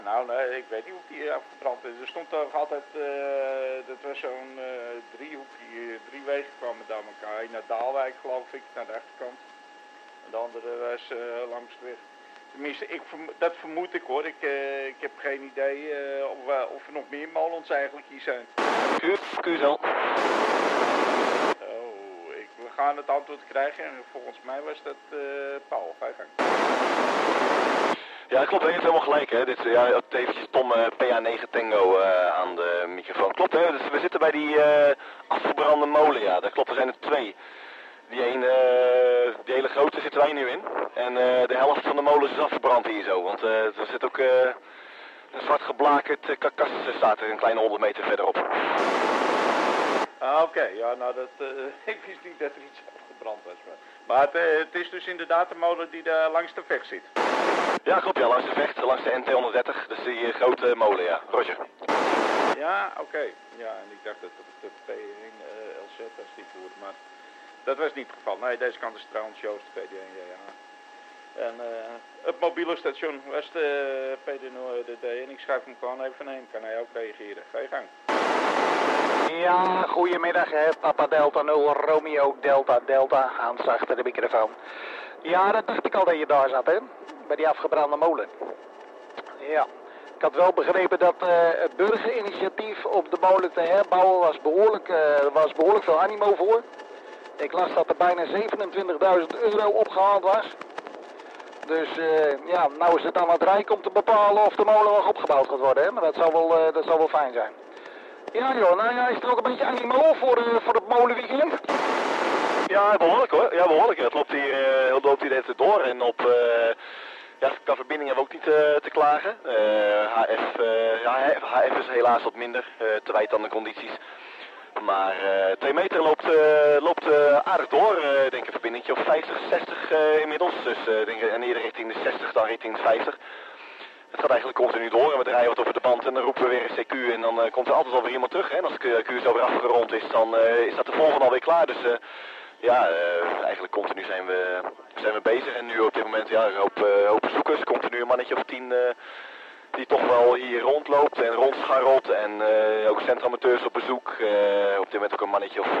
Nou, nee, ik weet niet hoe die afgebrand is. Er stond toch altijd, dat was zo'n driehoekje, drie wegen kwamen daar elkaar. Eén naar Daalwijk, geloof ik, naar de achterkant. En de andere was langs de weg. Tenminste, dat vermoed ik hoor. Ik heb geen idee of er nog meer molens eigenlijk hier zijn. Kuzel. We gaan het antwoord krijgen en volgens mij was dat Paul. Ga je gang. Ja, klopt, je hebt helemaal gelijk. Hè. Dit is eventjes Tom PA9 Tango aan de microfoon. Klopt, hè? Dus we zitten bij die afgebrande molen, ja. Dat klopt, er zijn er twee. Die hele grote zitten wij nu in. En de helft van de molens is afgebrand hier zo. Want er zit ook een zwart geblakerd karkas staat er een kleine 100 meter verderop. Oké, ja, nou ik wist niet dat er iets afgebrand was. Maar het is dus inderdaad de molen die daar langs de vecht zit. Ja, klopt, ja, langs de vecht, langs de NT130. Dus die grote molen, ja. Roger. Ja, oké. Ja, en ik dacht dat het de P1 LZ was die voerde, maar dat was niet het geval. Nee, deze kant is trouwens Joost, PD1, ja. En het mobiele station was de PD0DD en ik schrijf hem gewoon even heen. Kan hij ook reageren. Ga je gang. Ja, goedemiddag, Papa Delta 0, Romeo Delta Delta, Hans achter de microfoon. Ja, dat dacht ik al dat je daar zat, hè, bij die afgebrande molen. Ja, ik had wel begrepen dat het burgerinitiatief om de molen te herbouwen was behoorlijk veel animo voor. Ik las dat er bijna 27.000 euro opgehaald was. Dus ja, nou is het aan het Rijk om te bepalen of de molen nog opgebouwd gaat worden, hè, maar dat zal wel fijn zijn. Ja joh, nou ja, is er ook een beetje animo voor het molenweekend? Ja, behoorlijk hoor. Ja, behoorlijk. Het loopt hier net door en qua verbinding hebben we ook niet te klagen. HF is helaas wat minder, te wijten aan de condities. Maar 2 meter loopt aardig door, denk ik een verbindingje of 50, 60 inmiddels. Dus en eerder richting de 60 dan richting de 50. Het gaat eigenlijk continu door en we draaien wat over de band en dan roepen we weer een CQ en dan komt er altijd alweer iemand terug. Hè? En als de CQ zo weer afgerond is, dan is dat de volgende alweer klaar. Dus eigenlijk continu zijn we bezig. En nu op dit moment een hoop bezoekers. Er komt er nu een mannetje of 10 die toch wel hier rondloopt en rondscharrelt. En ook centramateurs op bezoek. Op dit moment ook een mannetje of